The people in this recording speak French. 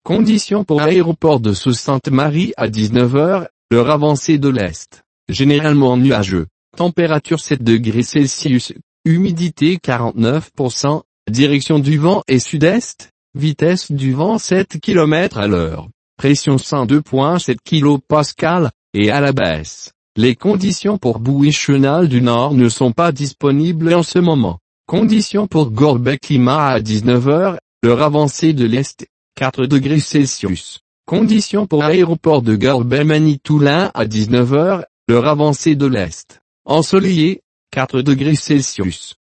Conditions pour aéroport de Sault-Sainte-Marie à 19 heures, l'heure avancée de l'Est. Généralement nuageux. Température 7 degrés Celsius. Humidité 49%. Direction du vent est sud-est. Vitesse du vent 7 km à l'heure. Pression 102,7 kPa, et à la baisse. Les conditions pour Bouée-Chenal du Nord ne sont pas disponibles en ce moment. Conditions pour Gorbet-Climat à 19 heures, l'heure avancée de l'Est, 4 degrés Celsius. Conditions pour aéroport de Gorbet-Manitoulin à 19 heures, l'heure avancée de l'Est. Ensoleillé, 4 degrés Celsius.